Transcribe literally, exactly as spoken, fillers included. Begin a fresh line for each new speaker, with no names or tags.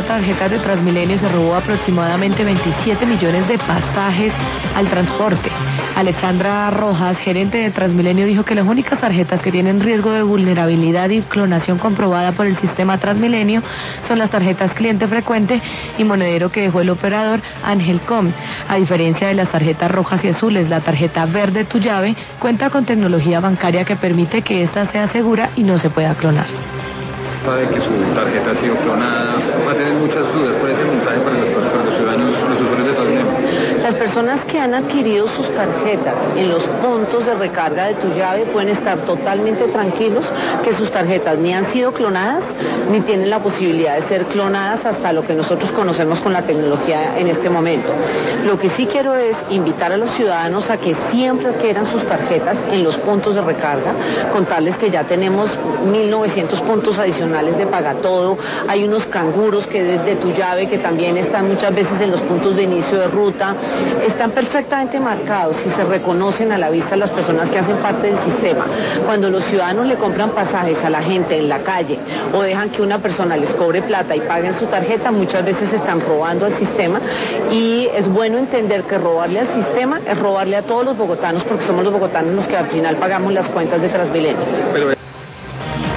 tarjetas de Transmilenio se robó aproximadamente veintisiete millones de pasajes al transporte. Alexandra Rojas, gerente de Transmilenio, dijo que las únicas tarjetas que tienen riesgo de vulnerabilidad y clonación comprobada por el sistema Transmilenio son las tarjetas cliente frecuente y monedero que dejó el operador Angelcom. A diferencia de las tarjetas rojas y azules, la tarjeta verde Tu Llave cuenta con tecnología bancaria que permite que ésta sea segura y no se pueda clonar.
Sabe que su tarjeta ha sido clonada, va a tener muchas dudas. ¿Cuál es el mensaje para los, para los ciudadanos, los usuarios de Transmilenio?
Las personas que han adquirido sus tarjetas en los puntos de recarga de Tu Llave pueden estar totalmente tranquilos que sus tarjetas ni han sido clonadas ni tienen la posibilidad de ser clonadas hasta lo que nosotros conocemos con la tecnología en este momento. Lo que sí quiero es invitar a los ciudadanos a que siempre adquieran sus tarjetas en los puntos de recarga, contarles que ya tenemos mil novecientos puntos adicionales de Pagatodo, hay unos canguros que desde Tu Llave que también están muchas veces en los puntos de inicio de ruta, están perfectamente marcados y se reconocen a la vista las personas que hacen parte del sistema. Cuando los ciudadanos le compran pasajes a la gente en la calle o dejan que una persona les cobre plata y paguen su tarjeta, muchas veces están robando al sistema y es bueno entender que robarle al sistema es robarle a todos los bogotanos porque somos los bogotanos los que al final pagamos las cuentas de Transmilenio.
Pero...